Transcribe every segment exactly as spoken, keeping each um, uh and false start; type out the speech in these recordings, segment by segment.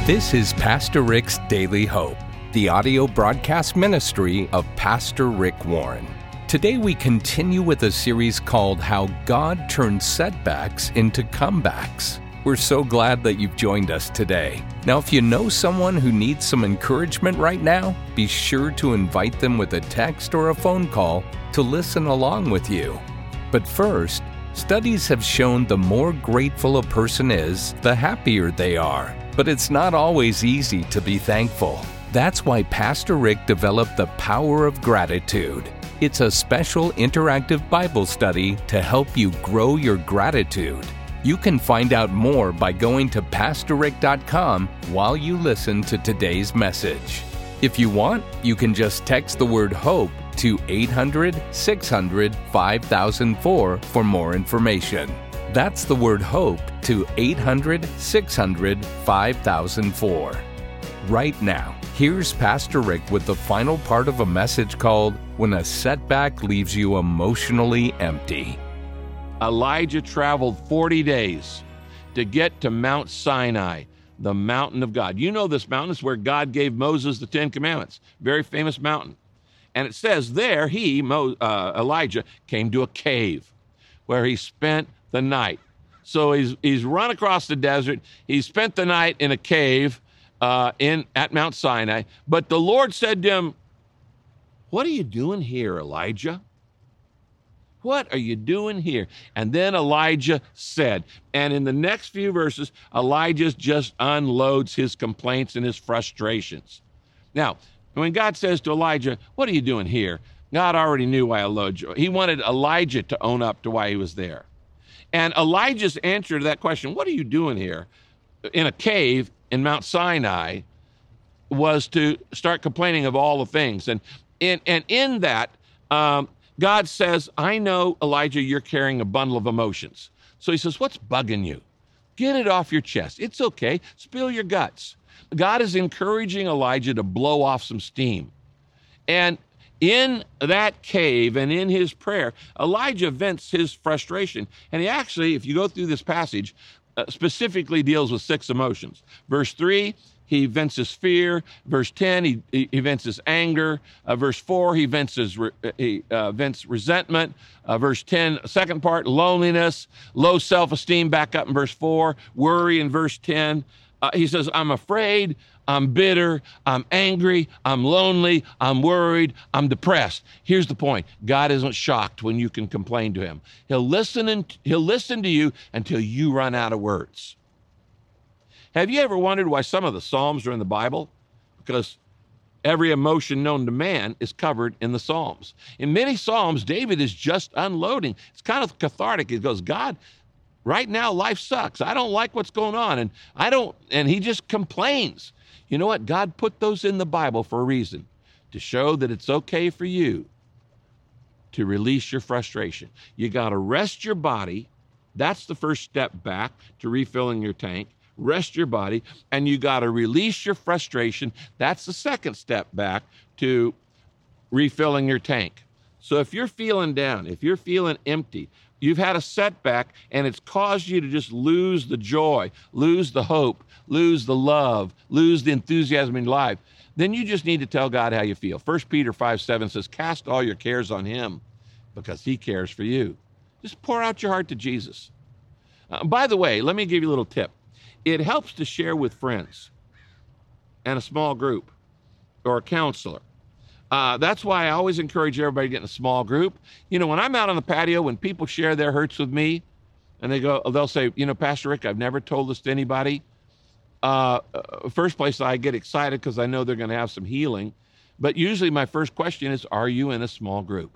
This is Pastor Rick's Daily Hope, the audio broadcast ministry of Pastor Rick Warren. Today we continue with a series called How God Turns Setbacks into Comebacks. We're so glad that you've joined us today. Now, if you know someone who needs some encouragement right now, be sure to invite them with a text or a phone call to listen along with you. But first, studies have shown the more grateful a person is, the happier they are. But it's not always easy to be thankful. That's why Pastor Rick developed the Power of Gratitude. It's a special interactive Bible study to help you grow your gratitude. You can find out more by going to pastor rick dot com while you listen to today's message. If you want, you can just text the word HOPE to eight hundred, six hundred, five thousand four for more information. That's the word HOPE to eight hundred, six hundred, five thousand four. Right now, here's Pastor Rick with the final part of a message called When a Setback Leaves You Emotionally Empty. Elijah traveled forty days to get to Mount Sinai, the mountain of God. You know this mountain is where God gave Moses the Ten Commandments, very famous mountain. And it says there he, Mo, uh, Elijah, came to a cave where he spent the night. So he's he's run across the desert. He spent the night in a cave uh, in at Mount Sinai. But the Lord said to him, "What are you doing here, Elijah? What are you doing here?" And then Elijah said, and in the next few verses, Elijah just unloads his complaints and his frustrations. Now, when God says to Elijah, "What are you doing here?" God already knew why Elijah. He wanted Elijah to own up to why he was there. And Elijah's answer to that question, "What are you doing here in a cave in Mount Sinai?" was to start complaining of all the things. And in, and in that, um, God says, "I know, Elijah, you're carrying a bundle of emotions." So he says, "What's bugging you? Get it off your chest. It's okay. Spill your guts." God is encouraging Elijah to blow off some steam. And in that cave and in his prayer, Elijah vents his frustration. And he actually, if you go through this passage, uh, specifically deals with six emotions. Verse three, he vents his fear. Verse ten, he, he, he vents his anger. Uh, verse four, he vents his re, he, uh, vents resentment. Uh, verse ten, second part, loneliness, low self-esteem, back up in verse four, worry in verse ten. Uh, he says, "I'm afraid, I'm bitter, I'm angry, I'm lonely, I'm worried, I'm depressed." Here's the point. God isn't shocked when you can complain to him. He'll listen and he'll listen to you until you run out of words. Have you ever wondered why some of the Psalms are in the Bible? Because every emotion known to man is covered in the Psalms. In many Psalms, David is just unloading. It's kind of cathartic. He goes, "God, right now life sucks. I don't like what's going on. And I don't," and he just complains. You know what? God put those in the Bible for a reason, to show that it's okay for you to release your frustration. You got to rest your body. That's the first step back to refilling your tank. Rest your body, and you got to release your frustration. That's the second step back to refilling your tank. So if you're feeling down, if you're feeling empty, you've had a setback and it's caused you to just lose the joy, lose the hope, lose the love, lose the enthusiasm in life, then you just need to tell God how you feel. First Peter five seven says, "Cast all your cares on him because he cares for you." Just pour out your heart to Jesus. Uh, by the way, let me give you a little tip. It helps to share with friends and a small group or a counselor. Uh, that's why I always encourage everybody to get in a small group. You know, when I'm out on the patio, when people share their hurts with me, and they go, they'll say, "You know, Pastor Rick, I've never told this to anybody." Uh, first place, I get excited because I know they're going to have some healing. But usually my first question is, are you in a small group?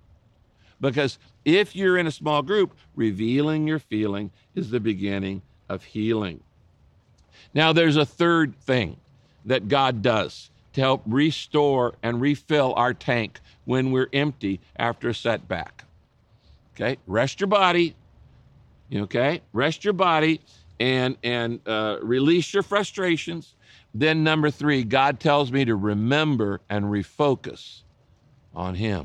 Because if you're in a small group, revealing your feeling is the beginning of healing. Now, there's a third thing that God does to help restore and refill our tank when we're empty after a setback. Okay, rest your body. Okay, rest your body and and uh, release your frustrations. Then number three, God tells me to remember and refocus on him.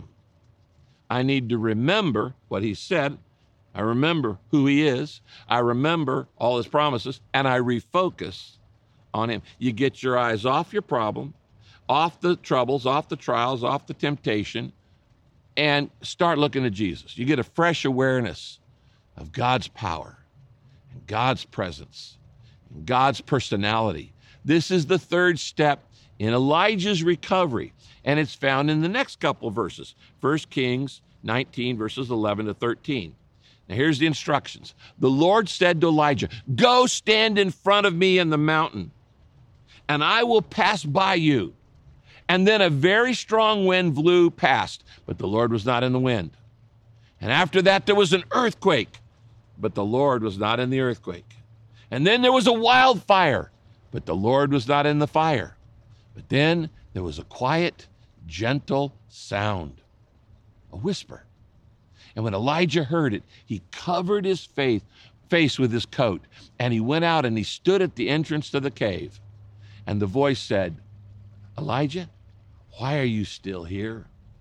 I need to remember what he said. I remember who he is. I remember all his promises, and I refocus on him. You get your eyes off your problem, off the troubles, off the trials, off the temptation, and start looking at Jesus. You get a fresh awareness of God's power and God's presence and God's personality. This is the third step in Elijah's recovery, and it's found in the next couple of verses, First Kings nineteen, verses eleven to thirteen. Now here's the instructions. The Lord said to Elijah, "Go stand in front of me in the mountain, and I will pass by you." And then a very strong wind blew past, but the Lord was not in the wind. And after that, there was an earthquake, but the Lord was not in the earthquake. And then there was a wildfire, but the Lord was not in the fire. But then there was a quiet, gentle sound, a whisper. And when Elijah heard it, he covered his face, face with his coat, and he went out and he stood at the entrance to the cave. And the voice said, "Elijah, why are you still here?"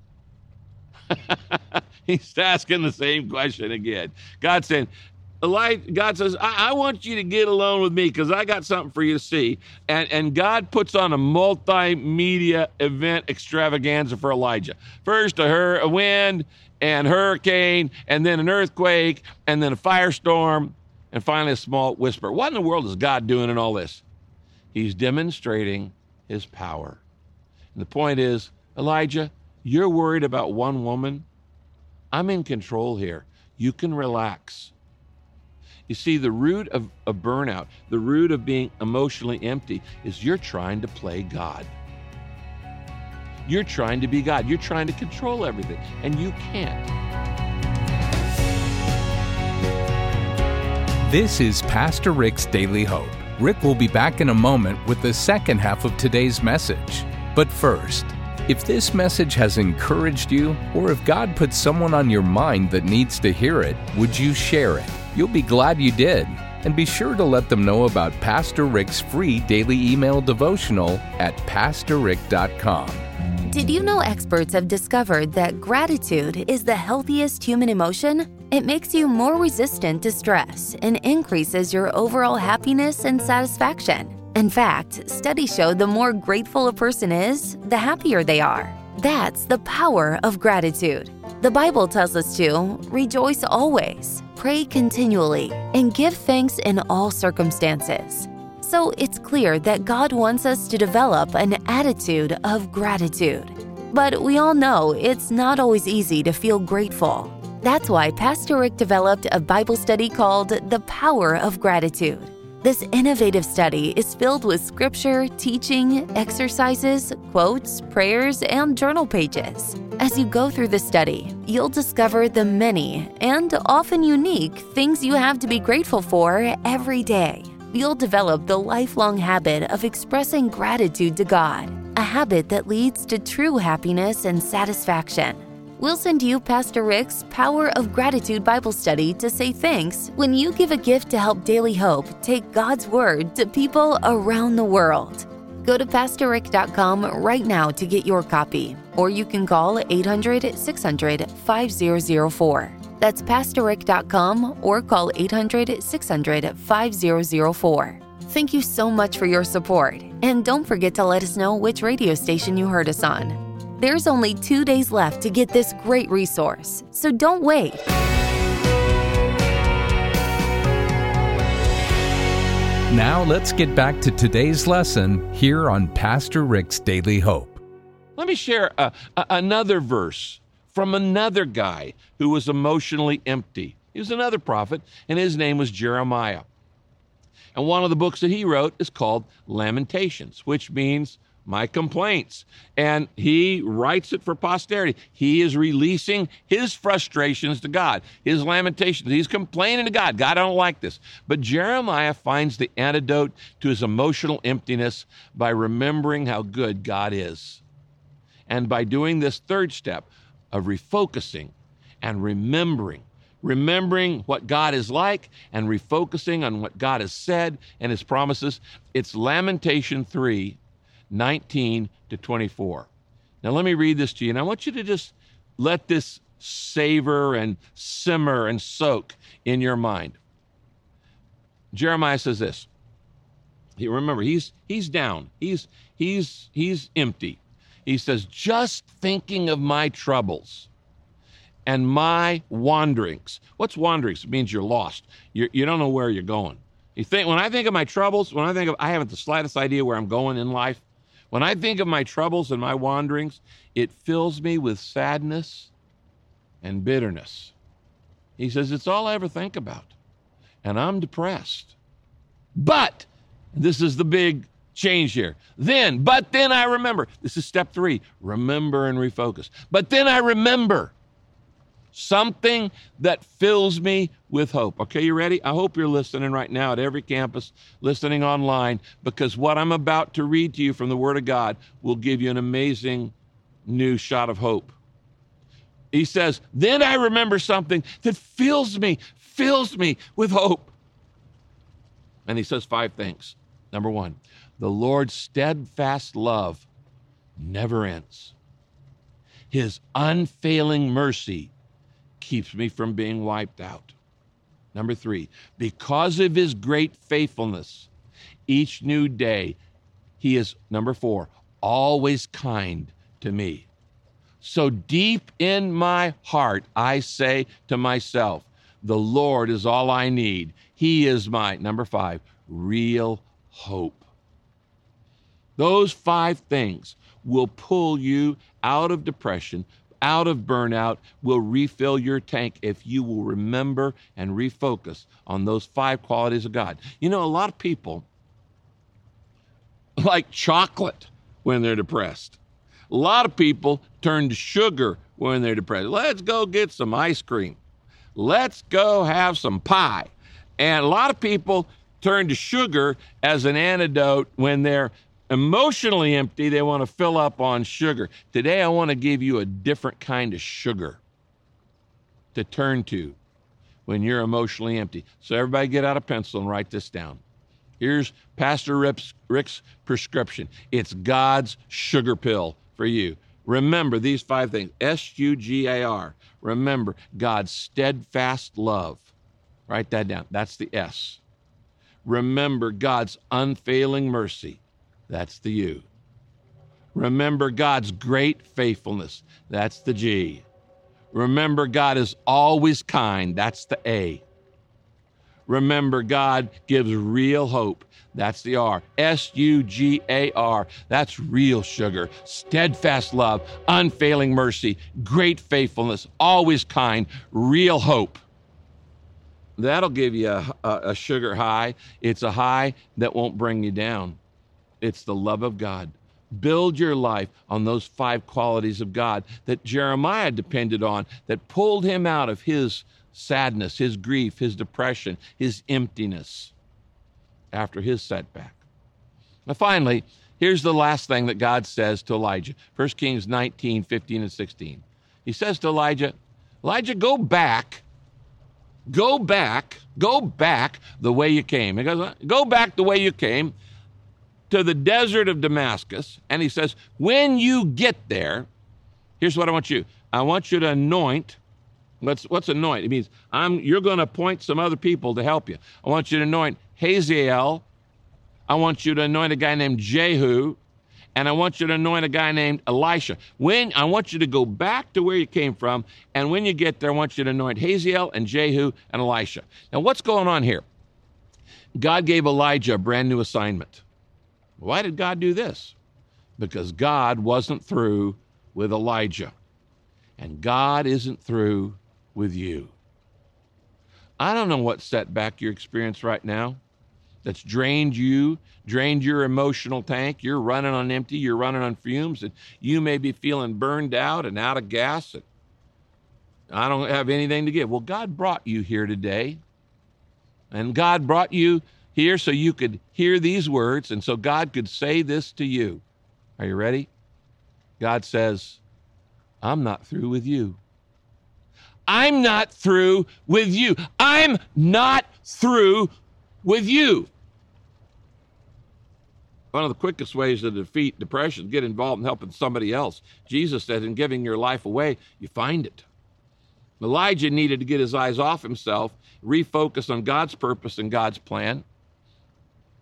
He's asking the same question again. God's saying, Elijah, God says, I, I want you to get alone with me because I got something for you to see. And, and God puts on a multimedia event extravaganza for Elijah. First, a, hur- a wind and hurricane, and then an earthquake, and then a firestorm, and finally a small whisper. What in the world is God doing in all this? He's demonstrating his power. And the point is, Elijah, you're worried about one woman. I'm in control here. You can relax. You see, the root of, of burnout, the root of being emotionally empty is you're trying to play God. You're trying to be God. You're trying to control everything, and you can't. This is Pastor Rick's Daily Hope. Rick will be back in a moment with the second half of today's message. But first, if this message has encouraged you, or if God put someone on your mind that needs to hear it, would you share it? You'll be glad you did. And be sure to let them know about Pastor Rick's free daily email devotional at pastor rick dot com. Did you know experts have discovered that gratitude is the healthiest human emotion? It makes you more resistant to stress and increases your overall happiness and satisfaction. In fact, studies show the more grateful a person is, the happier they are. That's the power of gratitude. The Bible tells us to rejoice always, pray continually, and give thanks in all circumstances. So it's clear that God wants us to develop an attitude of gratitude. But we all know it's not always easy to feel grateful. That's why Pastor Rick developed a Bible study called The Power of Gratitude. This innovative study is filled with scripture, teaching, exercises, quotes, prayers, and journal pages. As you go through the study, you'll discover the many and often unique things you have to be grateful for every day. You'll develop the lifelong habit of expressing gratitude to God, a habit that leads to true happiness and satisfaction. We'll send you Pastor Rick's Power of Gratitude Bible Study to say thanks when you give a gift to help Daily Hope take God's Word to people around the world. Go to pastor rick dot com right now to get your copy, or you can call eight hundred, six hundred, five zero zero four. That's pastor rick dot com or call eight hundred, six hundred, five zero zero four. Thank you so much for your support, and don't forget to let us know which radio station you heard us on. There's only two days left to get this great resource, so don't wait. Now let's get back to today's lesson here on Pastor Rick's Daily Hope. Let me share a, a, another verse from another guy who was emotionally empty. He was another prophet, and his name was Jeremiah. And one of the books that he wrote is called Lamentations, which means my complaints. And he writes it for posterity. He is releasing his frustrations to God, his lamentations. He's complaining to God. God, I don't like this. But Jeremiah finds the antidote to his emotional emptiness by remembering how good God is. And by doing this third step of refocusing and remembering, remembering what God is like and refocusing on what God has said and his promises, it's Lamentation three, nineteen to twenty-four. Now let me read this to you, and I want you to just let this savor and simmer and soak in your mind. Jeremiah says this, He, remember, he's he's down. He's he's he's empty. He says, just thinking of my troubles and my wanderings. What's wanderings? It means you're lost. You're, you don't know where you're going. You think, when I think of my troubles, when I think of, I haven't the slightest idea where I'm going in life. When I think of my troubles and my wanderings, it fills me with sadness and bitterness. He says, it's all I ever think about. And I'm depressed. But, this is the big change here. Then, but then I remember. This is step three. Remember and refocus. But then I remember something that fills me with hope. Okay, you ready? I hope you're listening right now at every campus, listening online, because what I'm about to read to you from the Word of God will give you an amazing new shot of hope. He says, then I remember something that fills me, fills me with hope. And he says five things. Number one, the Lord's steadfast love never ends. His unfailing mercy keeps me from being wiped out. Number three, because of his great faithfulness, each new day, he is, number four, always kind to me. So deep in my heart, I say to myself, the Lord is all I need. He is my, number five, real hope. Those five things will pull you out of depression, out of burnout, will refill your tank if you will remember and refocus on those five qualities of God. You know, a lot of people like chocolate when they're depressed. A lot of people turn to sugar when they're depressed. Let's go get some ice cream. Let's go have some pie. And a lot of people turn to sugar as an antidote when they're emotionally empty. They want to fill up on sugar. Today, I want to give you a different kind of sugar to turn to when you're emotionally empty. So everybody get out a pencil and write this down. Here's Pastor Rick's, Rick's prescription. It's God's sugar pill for you. Remember these five things. S U G A R. Remember God's steadfast love. Write that down. That's the S. Remember God's unfailing mercy. That's the U. Remember God's great faithfulness. That's the G. Remember God is always kind. That's the A. Remember God gives real hope. That's the R. S U G A R. That's real sugar. Steadfast love, unfailing mercy, great faithfulness, always kind, real hope. That'll give you a, a, a sugar high. It's a high that won't bring you down. It's the love of God. Build your life on those five qualities of God that Jeremiah depended on, that pulled him out of his sadness, his grief, his depression, his emptiness after his setback. Now, finally, here's the last thing that God says to Elijah. First Kings nineteen, fifteen, and sixteen. He says to Elijah, Elijah, go back, go back, go back the way you came. He goes, go back the way you came to the desert of Damascus. And he says, when you get there, here's what I want you. I want you to anoint. What's, what's anoint? It means I'm, you're going to appoint some other people to help you. I want you to anoint Hazael. I want you to anoint a guy named Jehu. And I want you to anoint a guy named Elisha. When I want you to go back to where you came from. And when you get there, I want you to anoint Hazael and Jehu and Elisha. Now, what's going on here? God gave Elijah a brand new assignment. Why did God do this? Because God wasn't through with Elijah. And God isn't through with you. I don't know what setback you experience right now that's drained you, drained your emotional tank. You're running on empty, you're running on fumes, and you may be feeling burned out and out of gas. And I don't have anything to give. Well, God brought you here today. And God brought you here so you could hear these words, and so God could say this to you. Are you ready? God says, I'm not through with you. I'm not through with you. I'm not through with you. One of the quickest ways to defeat depression, get involved in helping somebody else. Jesus said, in giving your life away, you find it. Elijah needed to get his eyes off himself, refocus on God's purpose and God's plan.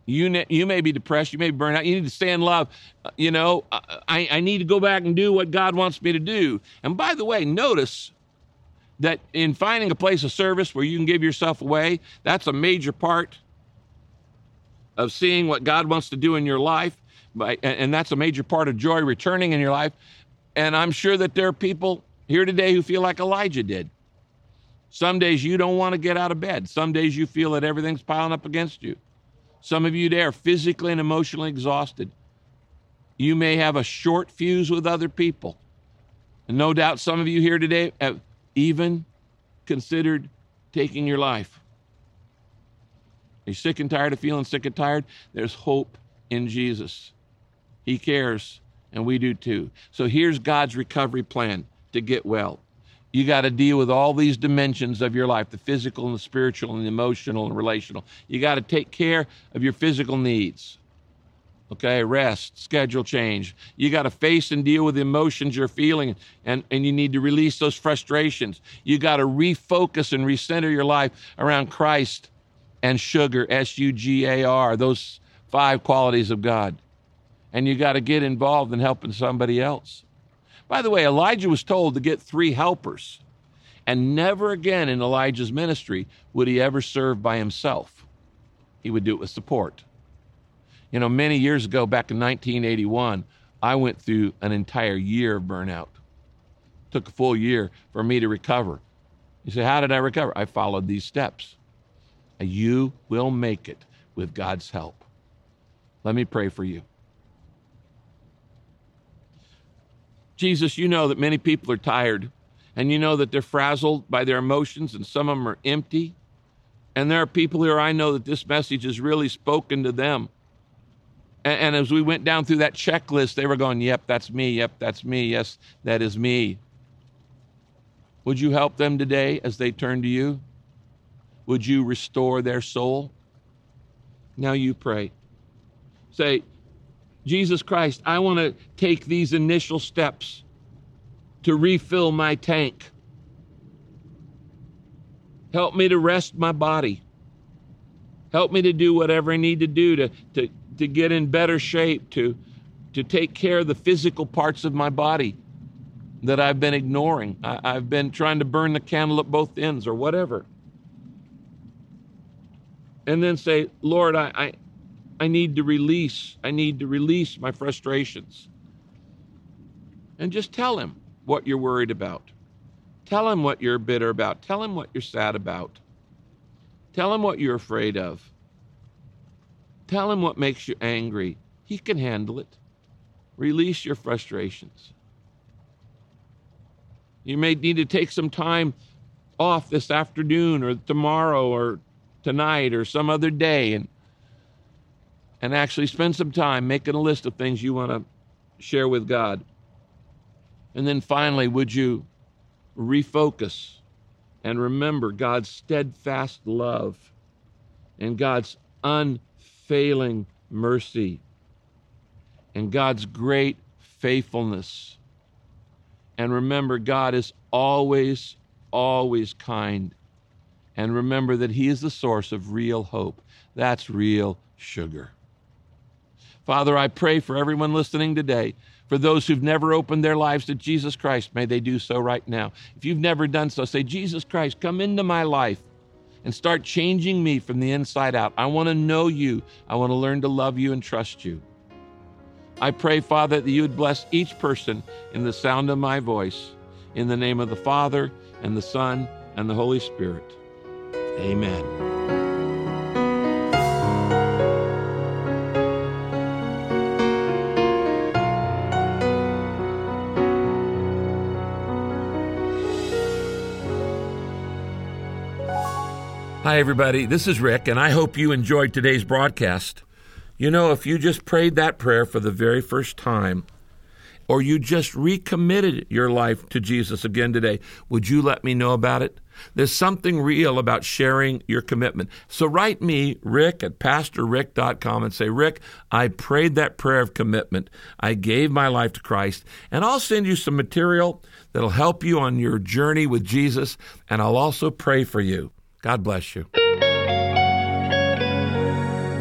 You ne- you may be depressed. You may be burned out. You need to stay in love. Uh, you know, I, I need to go back and do what God wants me to do. And by the way, notice that in finding a place of service where you can give yourself away, that's a major part of seeing what God wants to do in your life. And that's a major part of joy returning in your life. And I'm sure that there are people here today who feel like Elijah did. Some days you don't want to get out of bed. Some days you feel that everything's piling up against you. Some of you today are physically and emotionally exhausted. You may have a short fuse with other people. And no doubt some of you here today have even considered taking your life. Are you sick and tired of feeling sick and tired? There's hope in Jesus. He cares, and we do too. So here's God's recovery plan to get well. You got to deal with all these dimensions of your life, the physical and the spiritual and the emotional and relational. You got to take care of your physical needs. Okay, rest, schedule change. You got to face and deal with the emotions you're feeling, and, and you need to release those frustrations. You got to refocus and recenter your life around Christ and sugar, S U G A R, those five qualities of God. And you got to get involved in helping somebody else. By the way, Elijah was told to get three helpers, and never again in Elijah's ministry would he ever serve by himself. He would do it with support. You know, many years ago, back in nineteen eighty-one, I went through an entire year of burnout. It took a full year for me to recover. You say, how did I recover? I followed these steps. You will make it with God's help. Let me pray for you. Jesus, you know that many people are tired, and you know that they're frazzled by their emotions, and some of them are empty. And there are people here, I know that this message has really spoken to them. And, and as we went down through that checklist, they were going, yep, that's me. Yep, that's me. Yes, that is me. Would you help them today as they turn to you? Would you restore their soul? Now you pray. Say, Jesus Christ, I want to take these initial steps to refill my tank. Help me to rest my body. Help me to do whatever I need to do to, to, to get in better shape, to, to take care of the physical parts of my body that I've been ignoring. I, I've been trying to burn the candle at both ends or whatever. And then say, Lord, I, I I need to release. I need to release my frustrations. And just tell him what you're worried about. Tell him what you're bitter about. Tell him what you're sad about. Tell him what you're afraid of. Tell him what makes you angry. He can handle it. Release your frustrations. You may need to take some time off this afternoon or tomorrow or tonight or some other day and and actually spend some time making a list of things you want to share with God. And then finally, would you refocus and remember God's steadfast love and God's unfailing mercy and God's great faithfulness. And remember, God is always, always kind. And remember that he is the source of real hope. That's real sugar. Father, I pray for everyone listening today, for those who've never opened their lives to Jesus Christ, may they do so right now. If you've never done so, say, Jesus Christ, come into my life and start changing me from the inside out. I want to know you. I want to learn to love you and trust you. I pray, Father, that you would bless each person in the sound of my voice. In the name of the Father, and the Son, and the Holy Spirit. Amen. Hi, everybody. This is Rick, and I hope you enjoyed today's broadcast. You know, if you just prayed that prayer for the very first time, or you just recommitted your life to Jesus again today, would you let me know about it? There's something real about sharing your commitment. So write me, Rick, at pastor rick dot com, and say, Rick, I prayed that prayer of commitment. I gave my life to Christ, and I'll send you some material that'll help you on your journey with Jesus, and I'll also pray for you. God bless you.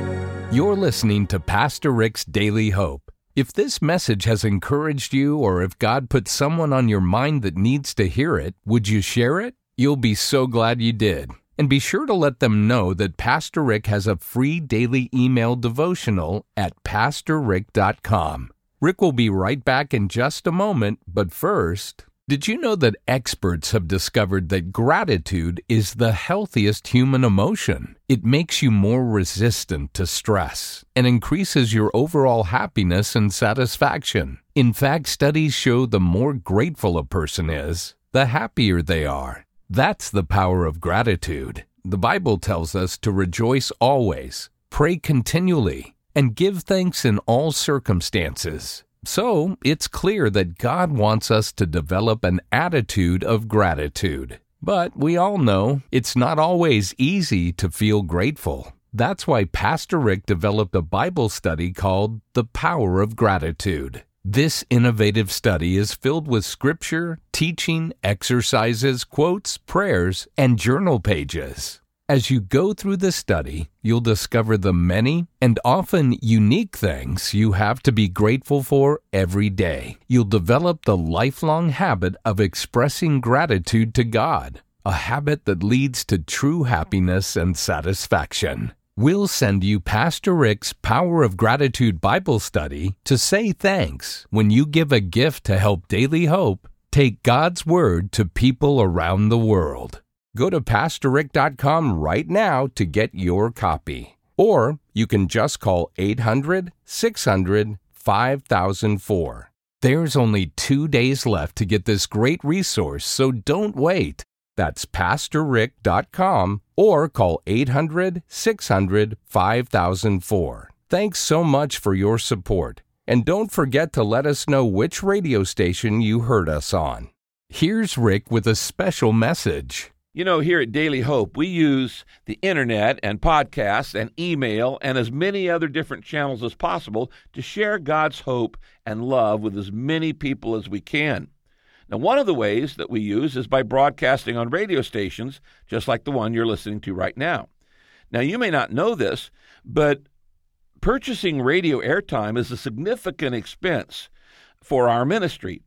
You're listening to Pastor Rick's Daily Hope. If this message has encouraged you, or if God put someone on your mind that needs to hear it, would you share it? You'll be so glad you did. And be sure to let them know that Pastor Rick has a free daily email devotional at pastor rick dot com. Rick will be right back in just a moment, but first, did you know that experts have discovered that gratitude is the healthiest human emotion? It makes you more resistant to stress and increases your overall happiness and satisfaction. In fact, studies show the more grateful a person is, the happier they are. That's the power of gratitude. The Bible tells us to rejoice always, pray continually, and give thanks in all circumstances. So, it's clear that God wants us to develop an attitude of gratitude. But we all know it's not always easy to feel grateful. That's why Pastor Rick developed a Bible study called The Power of Gratitude. This innovative study is filled with scripture, teaching, exercises, quotes, prayers, and journal pages. As you go through the study, you'll discover the many and often unique things you have to be grateful for every day. You'll develop the lifelong habit of expressing gratitude to God, a habit that leads to true happiness and satisfaction. We'll send you Pastor Rick's Power of Gratitude Bible Study to say thanks when you give a gift to help Daily Hope take God's Word to people around the world. Go to pastor rick dot com right now to get your copy. Or you can just call eight hundred, six hundred, five thousand four. There's only two days left to get this great resource, so don't wait. That's pastor rick dot com or call eight hundred, six hundred, five thousand four. Thanks so much for your support. And don't forget to let us know which radio station you heard us on. Here's Rick with a special message. You know, here at Daily Hope, we use the internet and podcasts and email and as many other different channels as possible to share God's hope and love with as many people as we can. Now, one of the ways that we use is by broadcasting on radio stations, just like the one you're listening to right now. Now, you may not know this, but purchasing radio airtime is a significant expense for our ministry.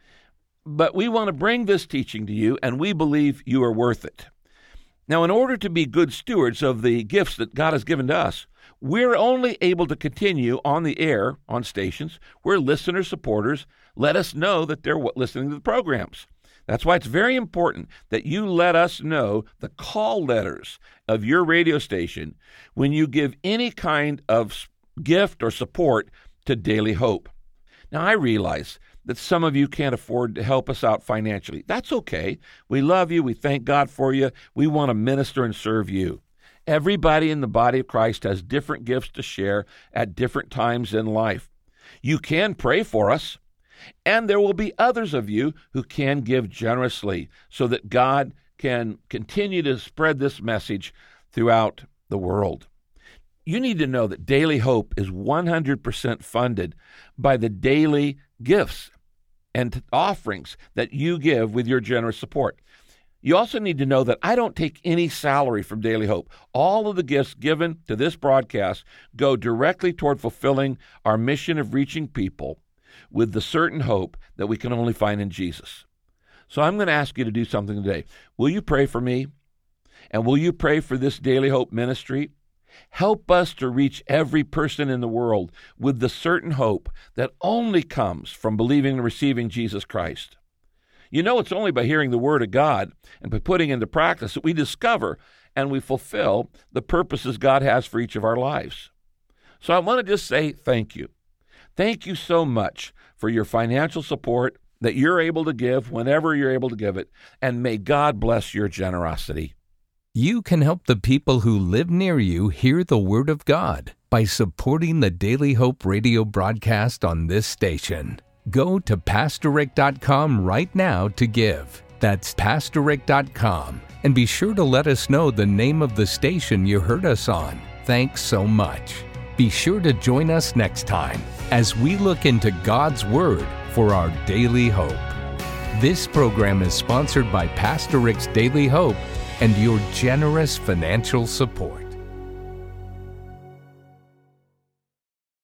But we want to bring this teaching to you, and we believe you are worth it. Now, in order to be good stewards of the gifts that God has given to us, we're only able to continue on the air on stations where listener supporters let us know that they're listening to the programs. That's why it's very important that you let us know the call letters of your radio station when you give any kind of gift or support to Daily Hope. Now, I realize that some of you can't afford to help us out financially. That's okay. We love you. We thank God for you. We want to minister and serve you. Everybody in the body of Christ has different gifts to share at different times in life. You can pray for us, and there will be others of you who can give generously so that God can continue to spread this message throughout the world. You need to know that Daily Hope is one hundred percent funded by the daily gifts and offerings that you give with your generous support. You also need to know that I don't take any salary from Daily Hope. All of the gifts given to this broadcast go directly toward fulfilling our mission of reaching people with the certain hope that we can only find in Jesus. So I'm going to ask you to do something today. Will you pray for me? And will you pray for this Daily Hope ministry? Help us to reach every person in the world with the certain hope that only comes from believing and receiving Jesus Christ. You know, it's only by hearing the Word of God and by putting into practice that we discover and we fulfill the purposes God has for each of our lives. So I want to just say thank you. Thank you so much for your financial support that you're able to give whenever you're able to give it, and may God bless your generosity. You can help the people who live near you hear the Word of God by supporting the Daily Hope radio broadcast on this station. Go to pastor rick dot com right now to give. That's pastor rick dot com. And be sure to let us know the name of the station you heard us on. Thanks so much. Be sure to join us next time as we look into God's Word for our daily hope. This program is sponsored by Pastor Rick's Daily Hope and your generous financial support.